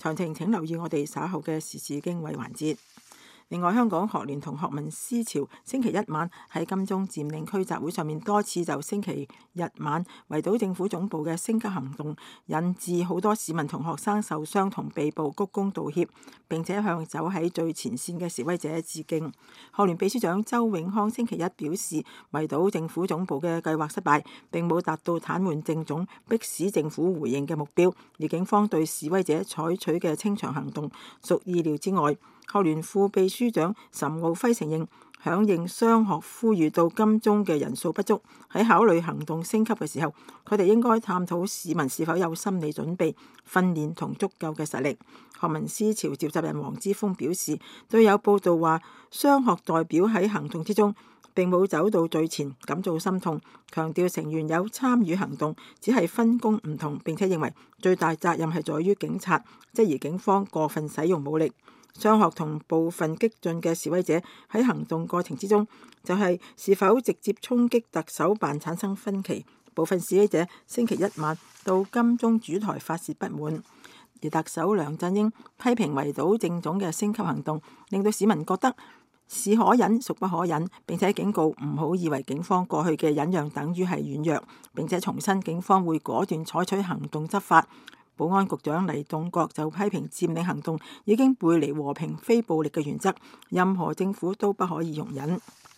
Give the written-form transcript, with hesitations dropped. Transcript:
詳情請留意我哋稍後嘅時事經緯環節。另外，香港學聯同學民思潮星期一晚喺金鐘佔領區集會上面多次就星期日晚圍堵政府總部嘅升級行動，引致好多市民同學生受傷同被捕，鞠躬道歉，並且向走喺最前線嘅示威者致敬。學聯秘書長周永康星期一表示，圍堵政府總部嘅計劃失敗，並冇達到癱瘓政總、迫使政府回應嘅目標，而警方對示威者採取嘅清場行動屬意料之外。學聯副秘書長岑敖暉承認，響應商學呼籲到金鐘嘅人數不足，喺考慮行動升級嘅時候，佢哋應該探討市民是否有心理準備、訓練同足夠嘅實力。學民思潮召集人黃之鋒表示，對有報道話商學代表喺行動之中並冇走到最前，感到心痛，強調成員有參與行動，只係分工唔同，並且認為最大責任係在於警察，質疑警方過分使用武力。商學同部分激進嘅示威者喺行動過程之中，就係是否直接衝擊特首辦產生分歧。部分示威者星期一晚到金鐘主台發泄不滿，而特首梁振英批評圍堵政總嘅升級行動，令到市民覺得是可忍孰不可忍，並且警告唔好以為警方過去嘅忍讓等於係軟弱，並且重申警方會果斷採取行動執法。保安局長黎棟國就批評佔領行動已經背離和平非暴力嘅原則，任何政府都不可以容忍。